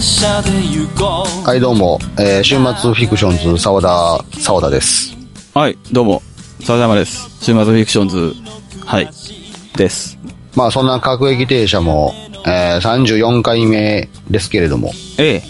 はい、どうも、週末フィクションズ澤田です。 はい、どうも澤田山です。週末フィクションズはいです。 まあそんな各駅停車も、34回目ですけれども、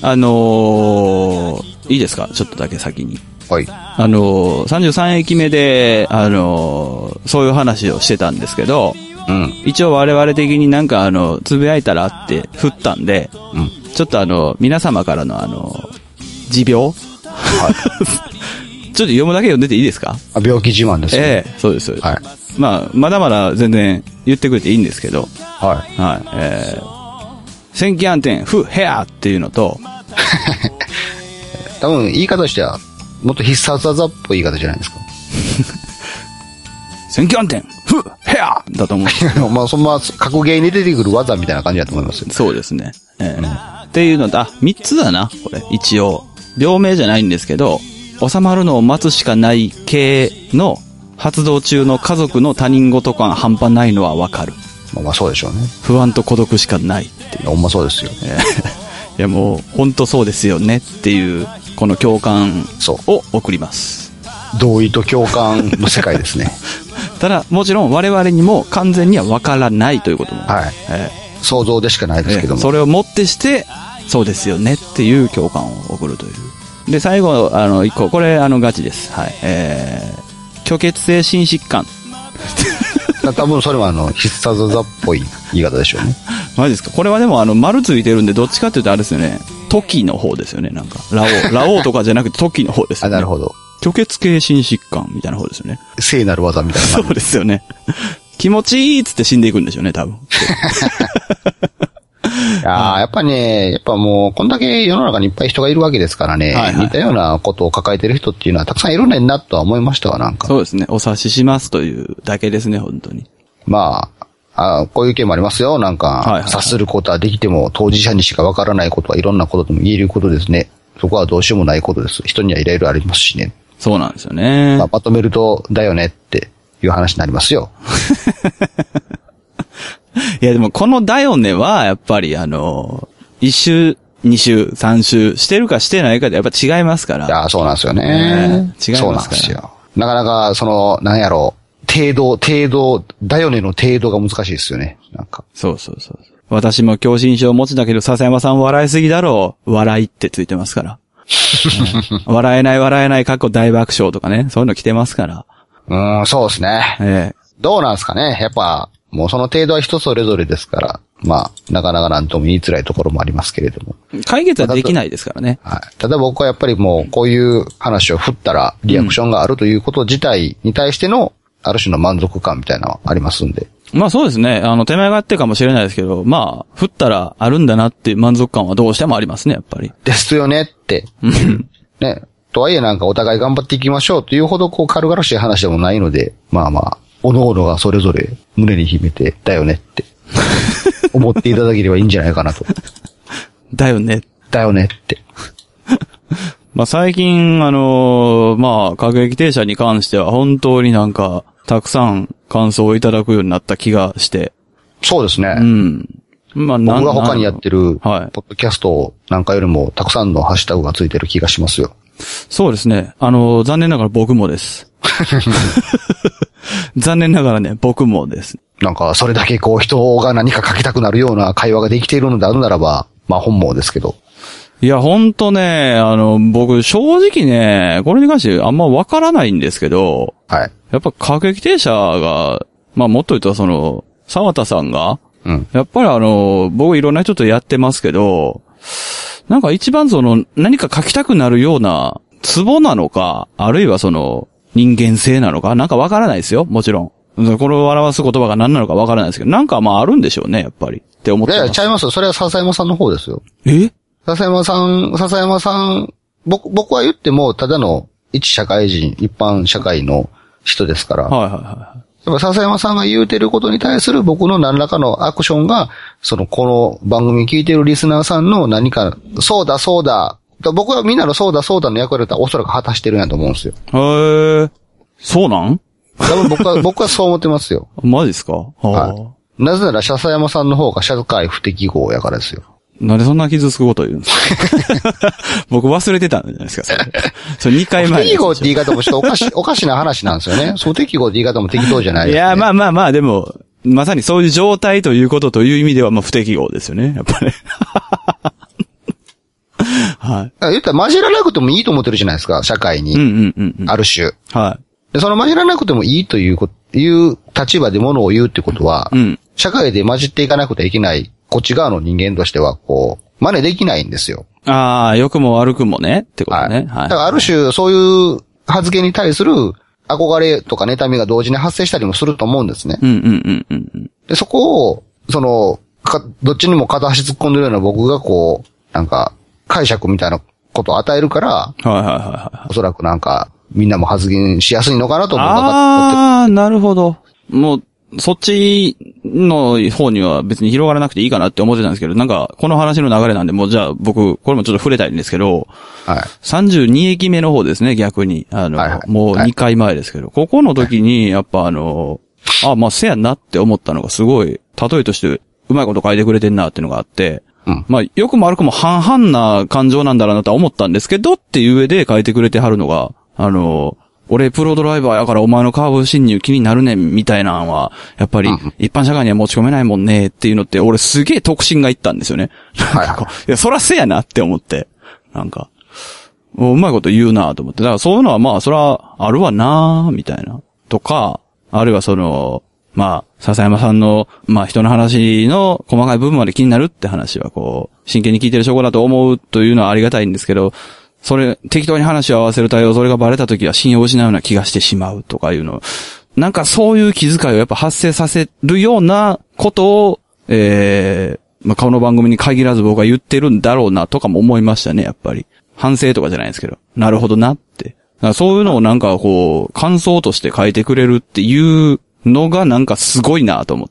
いいですか、ちょっとだけ先に。 はい。 33駅目でそういう話をしてたんですけど、 うん、 一応我々的になんかつぶやいたらって振ったんで、 うん、 ちょっと皆様からの持病、はい、ちょっと読むだけ読んでていいですか？ 病気自慢ですね。 そうです。 はい。 まあ、まだまだ全然言ってくれていいんですけど、 はい。 はい。千気暗転、ヘアっていうのと、 多分言い方としては、もっと必殺技っぽい言い方じゃないですか。 千気暗転、ヘアだと思う。 まあ、そんな格ゲーに出てくる技みたいな感じだと思いますよ。 そうですね。っていうのと、3つだな、これ。一応。病名じゃないんですけど、収まるのを待つしかない系の発動中の家族の他人事感半端ないのはわかる。 まあそうでしょうね。 不安と孤独しかないっていう。 ほんまそうですよ。 いやもう、本当そうですよねっていう、この共感を送ります。 同意と共感の世界ですね。 ただ、もちろん我々にも完全にはわからないということも。 はい。想像でしかないですけども。 それをもってして、そうですよねっていう共感を送るという。で、最後、一個、これ、ガチです。はい。虚血性心疾患。 多分それは必殺技っぽい言い方でしょうね。 マジですか？これはでも丸ついてるんで、どっちかっていうとあれですよね。時の方ですよね、なんか。ラオウとかじゃなくて時の方ですよね。 なるほど。 虚血系心疾患みたいな方ですよね。 聖なる技みたいな。 そうですよね。気持ちいいっつって死んでいくんでしょうね、多分。 やっぱね、もう、こんだけ世の中にいっぱい人がいるわけですからね、似たようなことを抱えてる人っていうのはたくさんいるねんなとは思いましたわ、なんか。 そうですね。お察ししますというだけですね、本当に。 まあ、こういう意見もありますよ、なんか、察することはできても当事者にしかわからないことはいろんなこととも言えることですね。そこはどうしようもないことです。人にはいろいろありますしね。 そうなんですよね。 まとめると、だよねっていう話になりますよ。 いやでもこのだよねは、やっぱり1週、2週、3週してるかしてないかでやっぱ違いますから。 いや、そうなんですよね。 違いますから。 そうなんですよ。なかなか、なんやろう、程度、だよねの程度が難しいですよね。なんか。 そう。私も狭心症を持ちだけど、笹山さん笑いすぎだろう。笑いってついてますから。笑えない過去大爆笑とかね。そういうの来てますから。 そうですね。どうなんですかね。やっぱ、もうその程度は人それぞれですから、まあ、なかなかなんとも言いづらいところもありますけれども。 解決はできないですからね。 はい。ただ僕はやっぱりもう、こういう話を振ったら、リアクションがあるということ自体に対しての、ある種の満足感みたいなのはありますんで。 まあそうですね。手前があってかもしれないですけど、まあ、振ったらあるんだなっていう満足感はどうしてもありますね、やっぱり。 ですよねって。ね。とはいえなんかお互い頑張っていきましょうというほど軽々しい話でもないので、まあ、おのおのがそれぞれ胸に秘めて、だよねって、思っていただければいいんじゃないかなと。 だよね。 だよねって。 まあ最近、各駅停車に関しては本当になんか、たくさん感想をいただくようになった気がして。 そうですね。 まあ、 僕が他にやってる、ポッドキャストなんかよりもたくさんのハッシュタグがついてる気がしますよ。 そうですね。残念ながら僕もです。残念ながらね、僕もです。 なんか、それだけ人が何か書きたくなるような会話ができているのであるならば、まあ本望ですけど。 いや、ほんとね、僕、正直ね、これに関してあんまわからないんですけど、 はい。 やっぱ各駅停車が、まあもっと言うと沢田さんが、やっぱり僕いろんな人とやってますけど、なんか一番何か書きたくなるようなツボなのか、あるいは人間性なのか、なんかわからないですよ、もちろん。これを表す言葉が何なのかわからないですけど、なんかまああるんでしょうね、やっぱり。って思ってます。 いや、ちゃいますよ。それは笹山さんの方ですよ。笹山さん、僕は言っても、ただの一社会人、一般社会の人ですから。やっぱ笹山さんが言うてることに対する僕の何らかのアクションが、この番組聞いてるリスナーさんの何か、そうだ、僕はみんなのそうだの役割だったらおそらく果たしてるんやと思うんですよ。 そうなん多分僕はそう思ってますよ。 マジですか？ はい。なぜなら笹山さんの方が社会不適合やからですよ。 なんでそんな傷つくこと言うんですか僕忘れてたんじゃないですか、それ2回前。 不適合って言い方もちょっとおかしな話なんですよね。不適合って言い方も適当じゃないです、ね。 いや、まあ、でも、まさにそういう状態ということという意味では、まあ、不適合ですよね、やっぱり。はい。 言ったら混じらなくてもいいと思ってるじゃないですか、社会に。ある種。 はい。 で、その混じらなくてもいいという立場でものを言うってことは、社会で混じっていかなくてはいけない、こっち側の人間としては、こう、真似できないんですよ。 ああ、良くも悪くもね、ってことね。はい。 だからある種、そういう発言に対する憧れとか妬みが同時に発生したりもすると思うんですね。で、そこを、どっちにも片足突っ込んでるような僕がこう、なんか、解釈みたいなことを与えるから、おそらくなんか、みんなも発言しやすいのかなと思う。 ああ、なるほど。もう、そっちの方には別に広がらなくていいかなって思ってたんですけど、なんか、この話の流れなんで、もうじゃあ僕、これもちょっと触れたいんですけど、はい。32駅目の方ですね、逆に。もう2回前ですけど、ここの時に、やっぱまあ、せやなって思ったのがすごい、例えとして、うまいこと書いてくれてんなっていうのがあって、まあ、良くも悪くも半々な感情なんだろうなとは思ったんですけど、っていう上で書いてくれてはるのが、俺プロドライバーやからお前のカーブ侵入気になるねんみたいなのは、やっぱり一般社会には持ち込めないもんねっていうのって、俺すげえ特進がいったんですよね。いや、そらせやなって思って。なんか、うまいこと言うなと思って。だからそういうのはまあ、そらあるわなみたいな。とか、あるいはまあ、笹山さんの、まあ人の話の細かい部分まで気になるって話はこう、真剣に聞いてる証拠だと思うというのはありがたいんですけど、適当に話を合わせる対応、それがバレた時は信用を失うような気がしてしまうとかいうの。なんかそういう気遣いをやっぱ発生させるようなことを、まあこの番組に限らず僕は言ってるんだろうなとかも思いましたね、やっぱり。反省とかじゃないですけど。なるほどなって。そういうのをなんかこう、感想として書いてくれるっていうのがなんかすごいなと思って、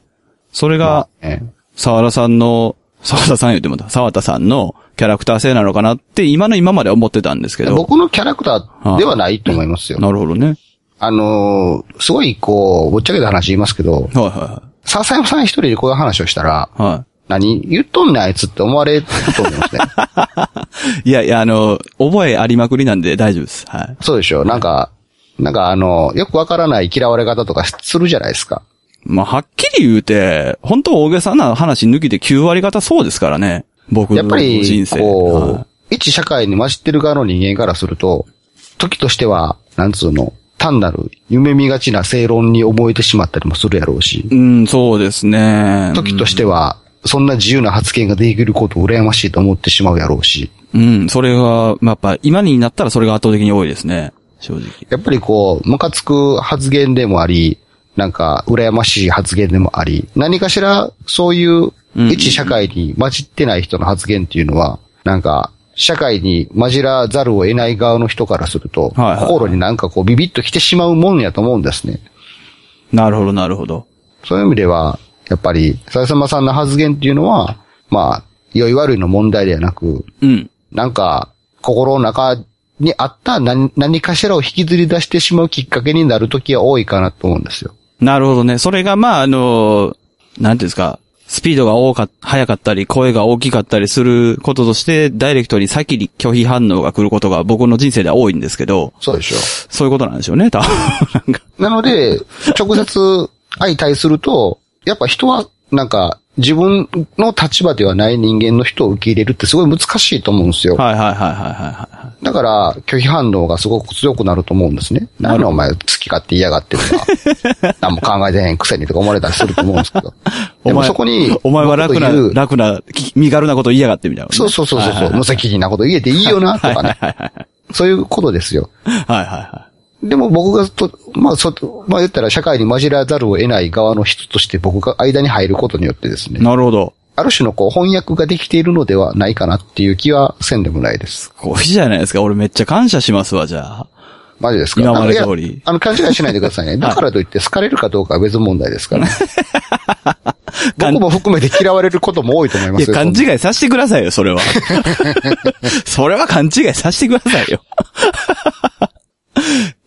それが、沢田さんのキャラクター性なのかなって今まで思ってたんですけど。 僕のキャラクターではないと思いますよ。 なるほどね。 すごいこう、ぶっちゃけた話言いますけど、笹山さん一人でこういう話をしたら、何言っとんねんあいつって思われると思いますね。 いや、覚えありまくりなんで大丈夫です。はい。 そうでしょ。なんかよくわからない嫌われ方とかするじゃないですか。 まあ、はっきり言うて、本当大げさな話抜きで9割方そうですからね。僕の人生。やっぱり、 こう、一社会に混じってる側の人間からすると、時としては、単なる夢見がちな正論に思えてしまったりもするやろうし。 そうですね。 時としては、そんな自由な発言ができることを羨ましいと思ってしまうやろうし。 それが、やっぱ今になったらそれが圧倒的に多いですね。正直。 やっぱりこう、ムカつく発言でもあり、なんか、羨ましい発言でもあり、何かしら、そういう、一社会に混じってない人の発言っていうのは、なんか、社会に混じらざるを得ない側の人からすると、心になんかこう、ビビッと来てしまうもんやと思うんですね。 なるほど、なるほど。 そういう意味では、やっぱり、笹山さんの発言っていうのは、まあ、良い悪いの問題ではなく、なんか、心の中にあった何かしらを引きずり出してしまうきっかけになるときは多いかなと思うんですよ。 なるほどね。それがまあなんていうんですか、スピードが速かったり、声が大きかったりすることとして、ダイレクトに先に拒否反応が来ることが僕の人生では多いんですけど。 そうでしょ。 そういうことなんでしょうね、多分。 なので、直接相対すると、やっぱ人は、なんか、自分の立場ではない人間の人を受け入れるってすごい難しいと思うんですよ。 はい。 だから、拒否反応がすごく強くなると思うんですね。何お前好き勝手嫌がってるとか、何も考えてへんくせにとか思われたりすると思うんですけど。でもそこに、 お前は楽な、身軽なこと言いやがってみたいな、ね。 そう。無責任なこと言えていいよな、とかね。そういうことですよ。でも僕がまあ言ったら社会に混じらざるを得ない側の人として僕が間に入ることによってですね。 なるほど。 ある種のこう翻訳ができているのではないかなっていう気はせんでもないです。 すごいじゃないですか。俺めっちゃ感謝しますわ、じゃあ。 マジですか？ 今まで通り。 勘違いしないでくださいね。だからといって好かれるかどうかは別問題ですから、ね。僕も含めて嫌われることも多いと思いますよ。 いや、勘違いさせてくださいよ、それは。それは勘違いさせてくださいよ。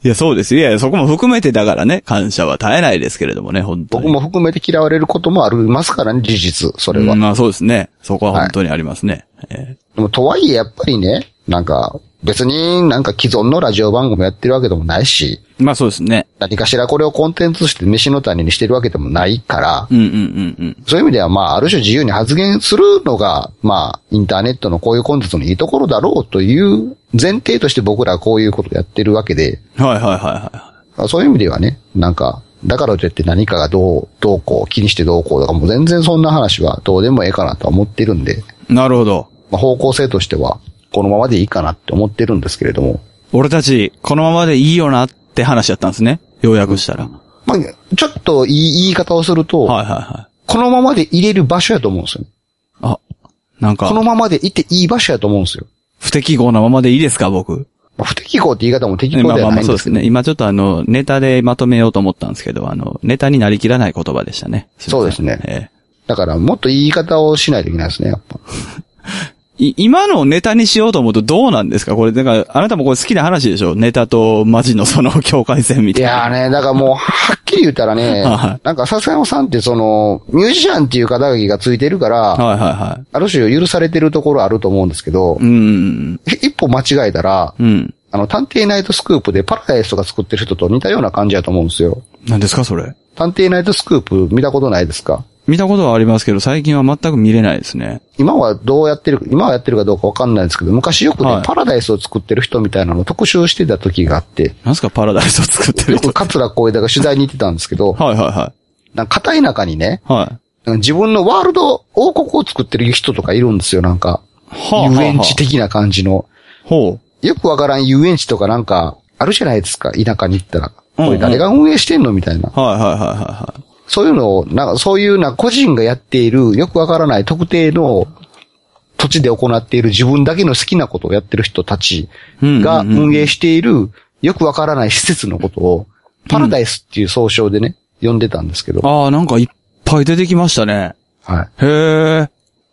いや、そうですよ。いや、そこも含めてだからね、感謝は絶えないですけれどもね、本当に。 僕も含めて嫌われることもありますからね、事実、それは。 まあそうですね。そこは本当にありますね。 でも、とはいえ、やっぱりね、なんか、別になんか既存のラジオ番組やってるわけでもないし。 まあそうですね。 何かしらこれをコンテンツとして飯の種にしてるわけでもないから。そういう意味ではまあある種自由に発言するのが、まあインターネットのこういうコンテンツのいいところだろうという前提として僕らはこういうことをやってるわけで。そういう意味ではね、なんか、だからといって何かがどうこう気にしてどうこうとかも全然そんな話はどうでもええかなと思ってるんで。 なるほど。 まあ方向性としては。このままでいいかなって思ってるんですけれども。 俺たち、このままでいいよなって話だったんですね。要約したら。 まあ、ちょっと言い方をすると、このままで入れる場所やと思うんですよ。 あ、なんか。 このままでいていい場所やと思うんですよ。 不適合なままでいいですか、僕。 まあ、不適合って言い方も適合ではないんですけど。 そうですね。今ちょっとネタでまとめようと思ったんですけど、ネタになりきらない言葉でしたね。 そうですね。だから、もっと言い方をしないといけないですね、やっぱ。 今のネタにしようと思うとどうなんですかこれ、だから、あなたもこれ好きな話でしょネタとマジのその境界線みたいな。 いやーね、だからもう、はっきり言ったらね、なんか笹山さんってミュージシャンっていう肩書きがついてるから、ある種許されてるところあると思うんですけど、一歩間違えたら、探偵ナイトスクープでパラダイスとか作ってる人と似たような感じだと思うんですよ。 何ですかそれ？ 探偵ナイトスクープ見たことないですか？ 見たことはありますけど、最近は全く見れないですね。 今はやってるかどうかわかんないですけど、昔よくね、パラダイスを作ってる人みたいなのを特集してた時があって。 何すかパラダイスを作ってる人？ よく桂小枝が取材に行ってたんですけど、なんか片田舎にね、自分のワールド王国を作ってる人とかいるんですよ、なんか。遊園地的な感じの。よくわからん遊園地とかなんか、あるじゃないですか、田舎に行ったら。これ誰が運営してんのみたいな。そういうのを、そういう個人がやっている、よくわからない特定の土地で行っている自分だけの好きなことをやってる人たちが運営している、よくわからない施設のことを、パラダイスっていう総称でね、呼んでたんですけど。 ああ、なんかいっぱい出てきましたね。へえ。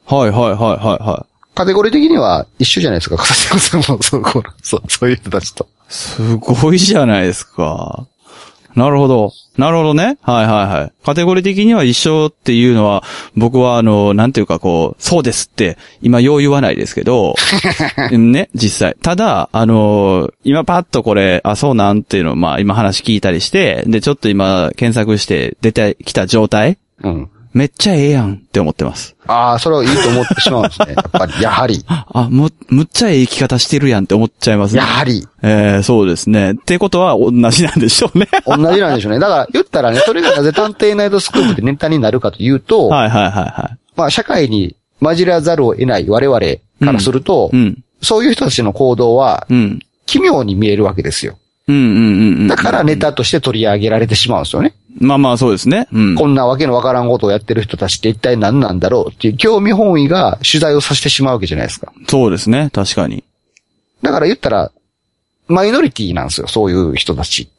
カテゴリー的には一緒じゃないですか、笠島さんもそういう人たちと。 すごいじゃないですか。なるほどね。カテゴリー的には一緒っていうのは、僕はなんていうかそうですって、今よう言わないですけど、ね、実際。ただ、今パッとこれ、そうなんっていうのを、まあ今話聞いたりして、で、ちょっと今検索して出てきた状態。めっちゃええやんって思ってます。 ああ、それはいいと思ってしまうんですね。やっぱり、やはり。 むっちゃええ生き方してるやんって思っちゃいますね。 やはり。 そうですね。ってことは同じなんでしょうね。 同じなんでしょうね。だから言ったらね、それがなぜ探偵ナイトスクープでネタになるかというと、まあ社会に混じらざるを得ない我々からすると、そういう人たちの行動は、奇妙に見えるわけですよ。だからネタとして取り上げられてしまうんですよね。 まあそうですね。 こんなわけのわからんことをやってる人たちって一体何なんだろうっていう興味本位が取材をさせてしまうわけじゃないですか。 そうですね。確かに。 だから言ったら、マイノリティなんですよ。そういう人たちって。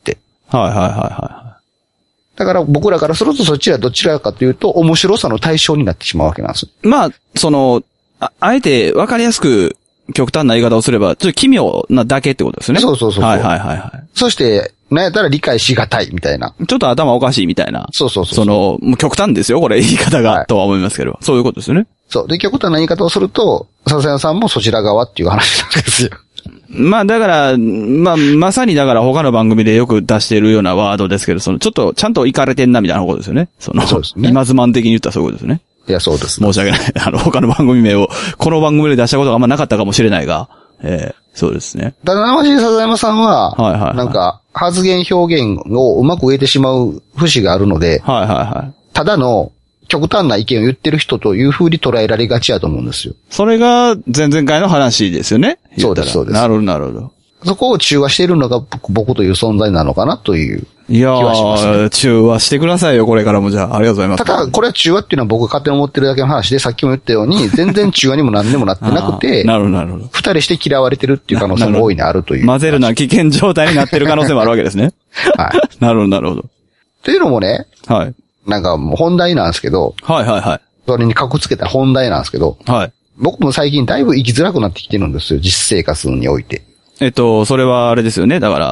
だから僕らからするとそちらどちらかというと面白さの対象になってしまうわけなんですよ。 まあ、あえてわかりやすく極端な言い方をすれば、ちょっと奇妙なだけってことですよね。 そう。そして、なんやったら理解しがたいみたいな。 ちょっと頭おかしいみたいな。 そう。 もう極端ですよ、これ言い方が、とは思いますけど。そういうことですよね。 そう。で、極端な言い方をすると、笹山さんもそちら側っていう話なんですよ。 まあだから、まさにだから他の番組でよく出しているようなワードですけど、ちょっとちゃんとイカれてんなみたいなことですよね。そうですね。今ズマン的に言ったらそういうことですね。 いや、そうです。 申し訳ない。他の番組名を、この番組で出したことがあんまなかったかもしれないが、そうですね。 ただ、生地笹山さんは、なんか、発言表現をうまく言えてしまう節があるので、ただの極端な意見を言ってる人という風に捉えられがちやと思うんですよ。 それが前々回の話ですよね。 そうです。 なるほど。 そこを中和しているのが僕という存在なのかなという気はします、ね。 中和してくださいよ、これからもじゃあ。ありがとうございます。 ただ、これは中和っていうのは僕が勝手に思ってるだけの話で、さっきも言ったように、全然中和にも何にもなってなくて、 なるほど。 二人して嫌われてるっていう可能性も大いにあるという。 混ぜるな危険状態になってる可能性もあるわけですね。なるほど。 というのもね、なんかもう本題なんですけど、それにかこつけた本題なんですけど、僕も最近だいぶ生きづらくなってきてるんですよ、実生活において。 それはあれですよね。だから、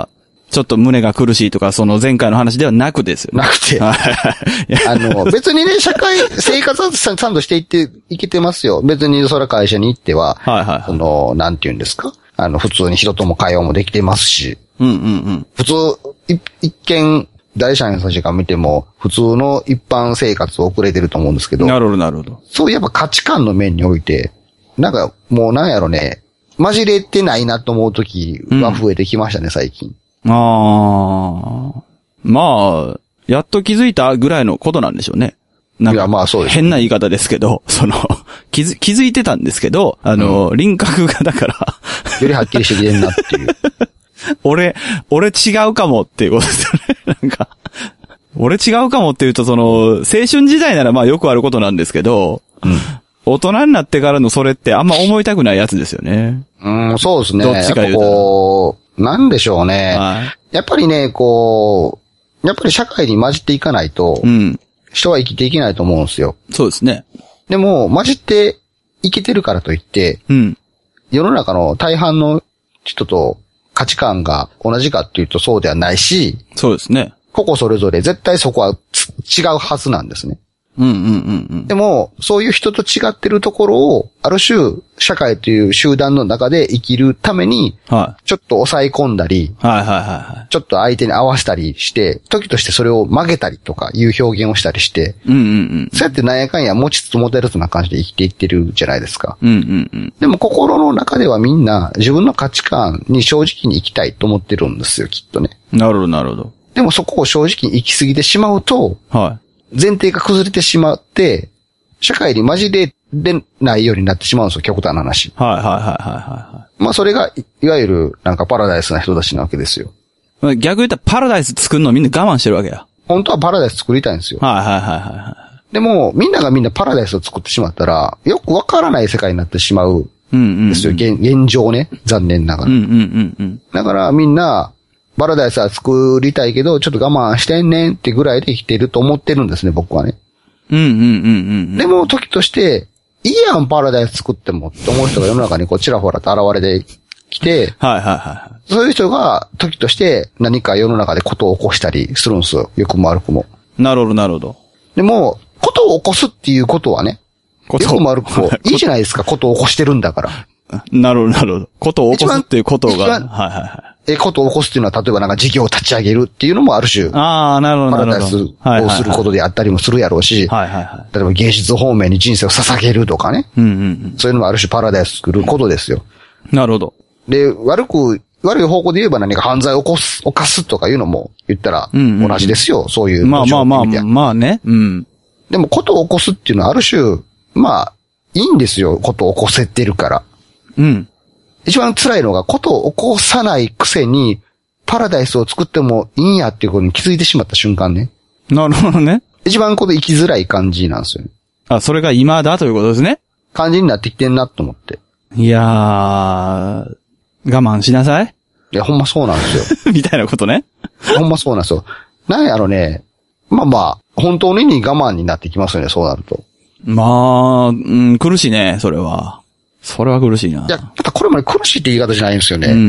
ちょっと胸が苦しいとか、その前回の話ではなくですよね。 なくて。別にね、社会、生活はちゃんとしていけてますよ。別にそれは会社に行っては、なんて言うんですか？普通に人とも会話もできてますし。普通、一見、第三者が見ても、普通の一般生活を送れてると思うんですけど。 なるほど、なるほど。 そういえば価値観の面において、なんか、もうなんやろね、混じれてないなと思う時は増えてきましたね、最近。 まあ、やっと気づいたぐらいのことなんでしょうね。なんか、まあそうです。変な言い方ですけど、気づいてたんですけど、輪郭がだから。 よりはっきりしてきてんなっていう。 俺違うかもっていうことですよね。なんか、俺違うかもっていうと、青春時代ならまあよくあることなんですけど、大人になってからのそれってあんま思いたくないやつですよね。 そうですね。 どっちか言うと。なんでしょうね。やっぱりね、やっぱり社会に混じっていかないと、人は生きていけないと思うんですよ。 そうですね。 でも、混じっていけてるからといって、世の中の大半の人と価値観が同じかっていうとそうではないし、 そうですね。 個々それぞれ絶対そこは違うはずなんですね。でも、そういう人と違ってるところを、ある種、社会という集団の中で生きるために、ちょっと抑え込んだり、ちょっと相手に合わせたりして、時としてそれを曲げたりとかいう表現をしたりして、そうやってなんやかんや持ちつ持てるつな感じで生きていってるじゃないですか。でも心の中ではみんな自分の価値観に正直に生きたいと思ってるんですよ、きっとね。 なるほど、なるほど。 でもそこを正直に生きすぎてしまうと、前提が崩れてしまって、社会に混じれないようになってしまうんですよ、極端な話。まあそれが、いわゆる、なんかパラダイスな人たちなわけですよ。 逆言ったらパラダイス作るのみんな我慢してるわけや。 本当はパラダイス作りたいんですよ。でも、みんながみんなパラダイスを作ってしまったら、よくわからない世界になってしまうんですよ、現状ね。残念ながら。だからみんな、パラダイスは作りたいけど、ちょっと我慢してんねんってぐらいで生きてると思ってるんですね、僕はね。でも、時として、いいやん、パラダイス作ってもって思う人が世の中にこう、ちらほらと現れてきて、そういう人が、時として何か世の中でことを起こしたりするんですよ。良くも悪くも。 なるほど、なるほど。 でも、ことを起こすっていうことはね、良くも悪くも、いいじゃないですか、ことを起こしてるんだから。 なるほど、なるほど。ことを起こすっていうことが、 ことを起こすっていうのは、例えばなんか事業を立ち上げるっていうのもある種、 なるほど、 パラダイスをすることであったりもするやろうし、例えば芸術方面に人生を捧げるとかね。そういうのもある種パラダイス作ることですよ。 なるほど。 で、悪い方向で言えば何か犯罪を犯すとかいうのも言ったら同じですよ。そういう。 まあね。 でも、ことを起こすっていうのはある種、まあ、いいんですよ。ことを起こせてるから。一番辛いのが、ことを起こさないくせに、パラダイスを作ってもいいんやっていうことに気づいてしまった瞬間ね。 なるほどね。 一番生きづらい感じなんですよね。 それが今だということですね。 感じになってきてんなと思って。 いやー、我慢しなさい。 いや、ほんまそうなんですよ。みたいなことね。 ほんまそうなんですよ。なんやろね。本当の意味我慢になってきますよね、そうなると。 苦しいね、それは。それは苦しいな。 いや、ただこれまで苦しいって言い方じゃないんですよね。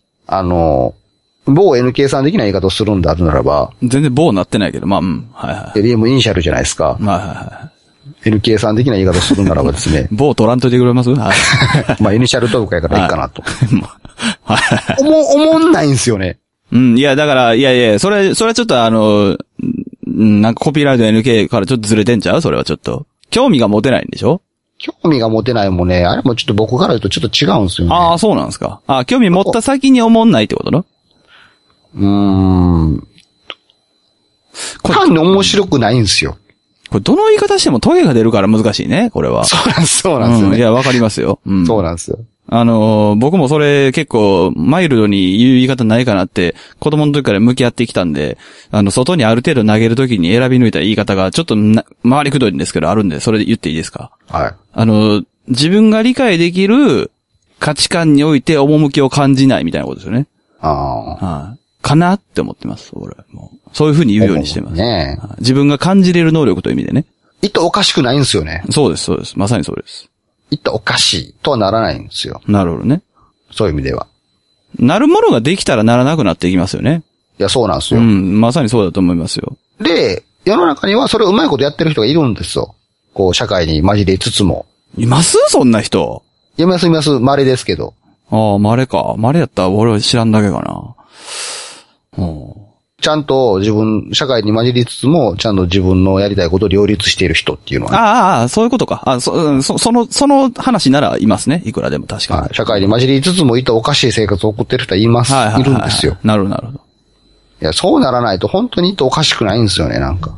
某 NK さん的な言い方をするんであるならば。 全然某なってないけど、 でもイニシャルじゃないですか。NK さん的な言い方をするならばですね。 某取らんといてくれます？イニシャルトークやからいいかなと。思んないんですよね。 いや、だから、いや、それはちょっとなんかコピーライト NK からちょっとずれてんちゃう？それはちょっと。興味が持てないんでしょ？ 興味が持てないもね、あれもちょっと僕から言うとちょっと違うんですよね。 そうなんですか。興味持った先に思んないってことの？ 単に面白くないんですよ。 これどの言い方してもトゲが出るから難しいね、これは。 そうなんですよね。 いや、わかりますよ。 そうなんですよ。 僕もそれ結構マイルドに言う言い方ないかなって子供の時から向き合ってきたんで、外にある程度投げる時に選び抜いた言い方がちょっと回りくどいんですけどあるんで、それで言っていいですか？自分が理解できる価値観において趣を感じないみたいなことですよね。かなって思ってます、俺は。もうそういう風に言うようにしてます。自分が感じれる能力という意味でね。 言ったらおかしくないんですよね。 そうです、そうです。まさにそうです。 言ったらおかしいとはならないんですよ。 なるほどね。 そういう意味では。 なるものができたらならなくなっていきますよね。 いや、そうなんですよ。 うん、まさにそうだと思いますよ。 で、世の中にはそれをうまいことやってる人がいるんですよ。こう、社会に混じりつつも。 いますそんな人。 います。稀ですけど。 ああ、稀か。稀やったら俺は知らんだけかな。 ちゃんと社会に混じりつつも、ちゃんと自分のやりたいことを両立している人っていうのは、ね。 ああ、そういうことか。その話ならいますね。いくらでも確かに。 はい、社会に混じりつつもいたおかしい生活を送ってる人はいます。いるんですよ。 なるほど。 いや、そうならないと本当にいておかしくないんですよね、なんか。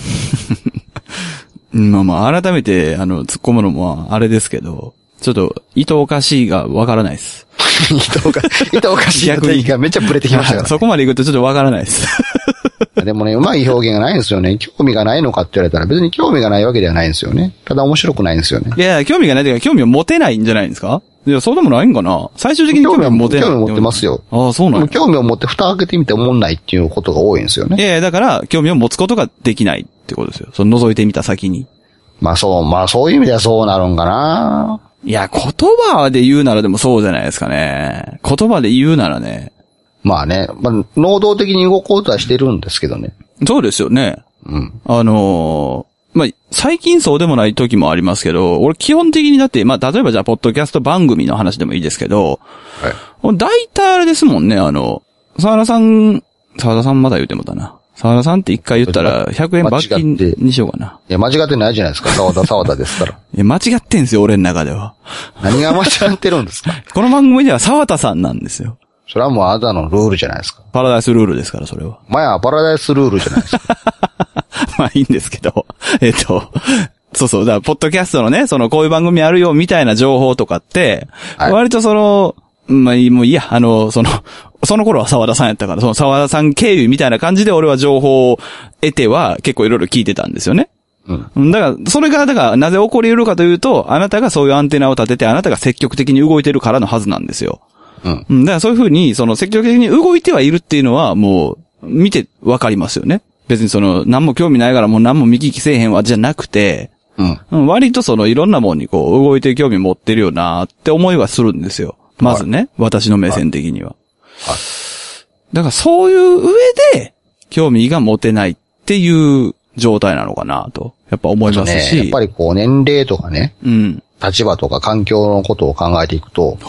まあ、改めて、突っ込むのも、あれですけど、ちょっと、いとおかしいがわからないです。 いとおかしいの定義がめっちゃブレてきましたから、ね。 そこまで行くとちょっとわからないです。 でもね、うまい表現がないんですよね。興味がないのかって言われたら別に興味がないわけではないんですよね。ただ面白くないんですよね。 いや、興味がないというか、興味を持てないんじゃないんですか？いや、そうでもないんかな？最終的に興味を持てない。 興味を持ってますよ。 ああ、そうなんだ。 興味を持って蓋開けてみて思んないっていうことが多いんですよね。 いや、だから、興味を持つことができないってことですよ。覗いてみた先に。 まあそういう意味ではそうなるんかな。 いや、言葉で言うならでもそうじゃないですかね。言葉で言うならね。 まあね、能動的に動こうとはしてるんですけどね。 そうですよね。 うん。 まあ、最近そうでもない時もありますけど、俺基本的にだって、まあ、例えばじゃあ、ポッドキャスト番組の話でもいいですけど、はい。大体あれですもんね、沢田さんまだ言うてもたな。沢田さんって一回言ったら、100円罰金にしようかな。 いや、間違ってないじゃないですか、沢田ですから。 いや、間違ってんすよ、俺の中では。 何が間違ってるんですか？ この番組では沢田さんなんですよ。 それはもうあなたのルールじゃないですか。 パラダイスルールですから、それは。 まあ、パラダイスルールじゃないですか。 まあいいんですけど、そう、だから、ポッドキャストのね、こういう番組あるよ、みたいな情報とかって、はい、割とまあ、もういいや、その頃は沢田さんやったから、沢田さん経由みたいな感じで俺は情報を得ては結構いろいろ聞いてたんですよね。うん。だから、それが、なぜ起こり得るかというと、あなたがそういうアンテナを立てて、あなたが積極的に動いてるからのはずなんですよ。うん。だからそういうふうに、積極的に動いてはいるっていうのは、もう、見てわかりますよね。別に何も興味ないからもう何も見聞きせえへんわ、じゃなくて、うん。割といろんなもんに動いて興味持ってるよなって思いはするんですよ。まずね、はい、私の目線的には。はい。だからそういう上で、興味が持てないっていう状態なのかなと、やっぱ思いますし。 やっぱり年齢とかね、うん。立場とか環境のことを考えていくと、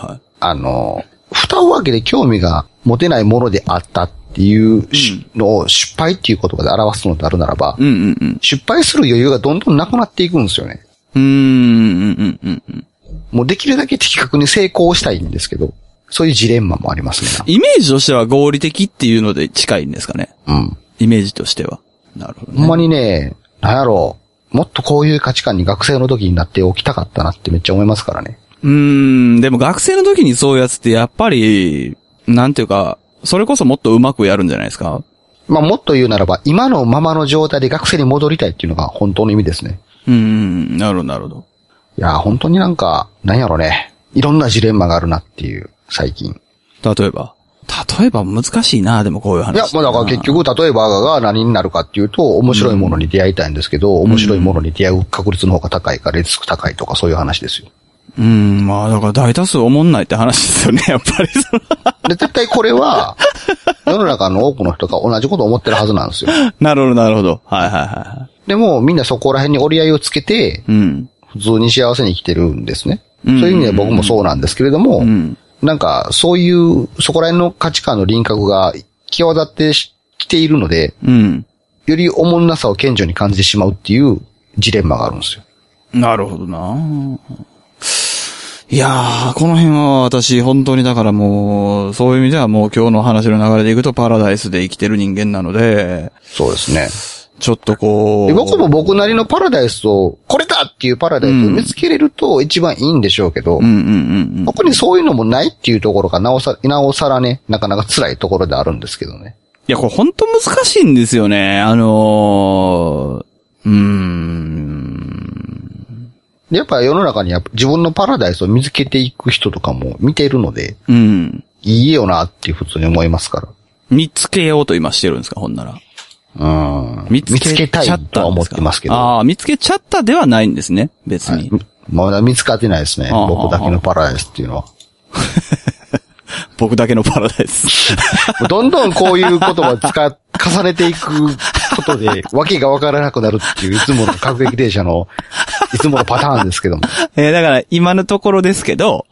蓋を開けて興味が持てないものであったっていうのを失敗っていう言葉で表すのであるならば、失敗する余裕がどんどんなくなっていくんですよね。もうできるだけ的確に成功したいんですけど、そういうジレンマもありますね。 イメージとしては合理的っていうので近いんですかね。うん。イメージとしては。なるほどね。 ほんまにね、なんやろう、もっとこういう価値観に学生の時になっておきたかったなってめっちゃ思いますからね。 でも学生の時にそういうやつってやっぱり、なんていうか、それこそもっとうまくやるんじゃないですか？ まあもっと言うならば、今のままの状態で学生に戻りたいっていうのが本当の意味ですね。 なるほど、なるほど。 いや、本当になんやろね。いろんなジレンマがあるなっていう、最近。 例えば難しいな、でもこういう話。 いや、まあだから結局、例えばが何になるかっていうと、面白いものに出会いたいんですけど、面白いものに出会う確率の方が高いか、リスク高いとかそういう話ですよ。 まあだから大多数思んないって話ですよね、やっぱり。 で、絶対これは、世の中の多くの人が同じことを思ってるはずなんですよ。 なるほど、なるほど。はいはいはい。 でも、みんなそこら辺に折り合いをつけて、普通に幸せに生きてるんですね。そういう意味で僕もそうなんですけれども、なんか、そういう、そこら辺の価値観の輪郭が際立ってきているので、よりおもんなさを顕著に感じてしまうっていうジレンマがあるんですよ。 なるほどな。いやー、この辺は私、本当にだからもう、そういう意味ではもう今日の話の流れでいくとパラダイスで生きてる人間なので、 そうですね。 ちょっと僕も僕なりのパラダイスを、これだっていうパラダイスを見つけれると一番いいんでしょうけど、特にそういうのもないっていうところがなおさらね、なかなか辛いところであるんですけどね。 いや、これ本当難しいんですよね。 やっぱ世の中に自分のパラダイスを見つけていく人とかも見ているので、いいよなっていう普通に思いますから。 見つけようと今してるんですか、ほんなら。 見つけたいとは思ってますけど。 ああ、見つけちゃったではないんですね、別に。 まだ見つかってないですね。僕だけのパラダイスっていうのは。 僕だけのパラダイス。 どんどんこういう言葉重ねていくことで、わけがわからなくなるっていう、いつもの各駅停車の、いつものパターンですけども。 だから今のところですけど、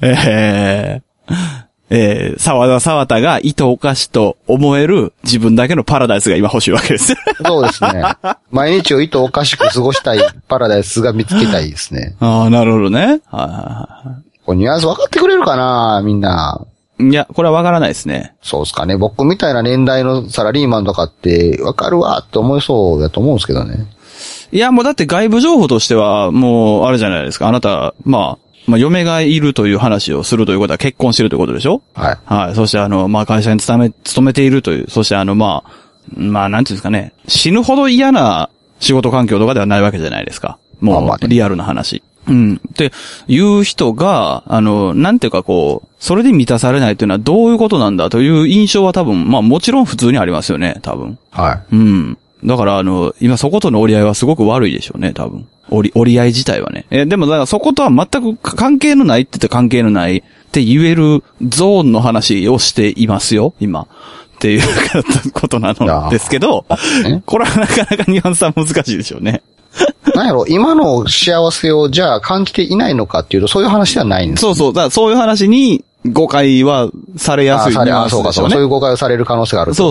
沢田が意図おかしと思える自分だけのパラダイスが今欲しいわけです。 そうですね。毎日を意図おかしく過ごしたいパラダイスが見つけたいですね。 ああ、なるほどね。はいはいはい。 これニュアンス分かってくれるかなみんな。 いや、これは分からないですね。 そうですかね。僕みたいな年代のサラリーマンとかって分かるわって思いそうだと思うんですけどね。 いや、もうだって外部情報としては、もう、あれじゃないですか。あなた、嫁がいるという話をするということは結婚してるということでしょ？ はい。 はい。そして会社に勤めているという、そしてなんていうんですかね。死ぬほど嫌な仕事環境とかではないわけじゃないですか。もう、リアルな話。うん。っていう人が、なんていうかそれで満たされないというのはどういうことなんだという印象は多分、もちろん普通にありますよね、多分。 はい。 うん。だから今そことの折り合いはすごく悪いでしょうね、多分。折り合い自体はね。でもだからそことは全く関係のないって言って関係のないって言えるゾーンの話をしていますよ、今。っていうことなのですけど、これはなかなかニュアンスは難しいでしょうね。 なんやろ、今の幸せをじゃあ感じていないのかっていうとそういう話ではないんです、ね。 そう。だからそういう話に誤解はされやすいニュアンスでしょうね。 そういう誤解をされる可能性がある、ね。 そう。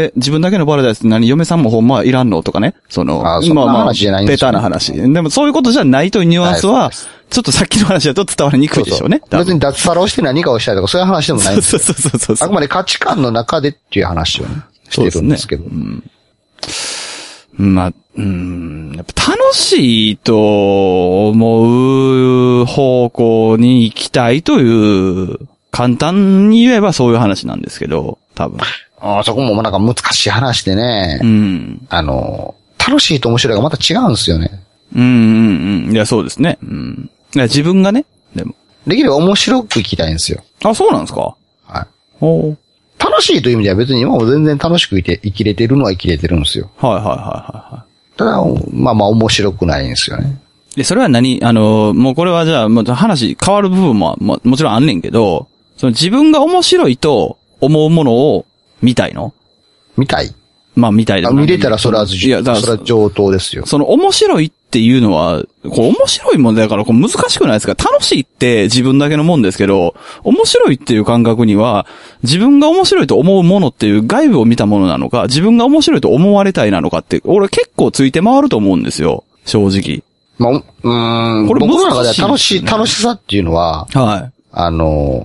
自分だけのパラダイスって何？嫁さんもほんまはいらんのとかね。そんな話じゃないんですよ、ね。 ベタな話。でもそういうことじゃないというニュアンスは、ちょっとさっきの話だと伝わりにくいでしょうね。 別に脱サラをして何かをしたいとかそういう話でもないんですよ。 そう。 あくまで価値観の中でっていう話をね、してるんですけど。 やっぱ楽しいと思う方向に行きたいという、簡単に言えばそういう話なんですけど、多分。 そこもなんか難しい話でね。 うん。 楽しいと面白いがまた違うんですよね。 いや、そうですね。いや、自分がね、でも。 できれば面白く生きたいんですよ。 あ、そうなんですか？ はい。楽しいという意味では別に今も全然楽しく生きれてるのは生きれてるんですよ。 はい。 ただ、面白くないんですよね。 で、それはもうこれはじゃあ、もう話変わる部分ももちろんあんねんけど、その自分が面白いと思うものを見たいの？ 見たい？ 見たいでも見れたらそれは上等ですよ。 その面白いっていうのは、面白いもんだから難しくないですか？楽しいって自分だけのもんですけど、面白いっていう感覚には、自分が面白いと思うものっていう外部を見たものなのか、自分が面白いと思われたいなのかって、俺結構ついて回ると思うんですよ。正直。 これ僕の中では楽しさっていうのは、 はい。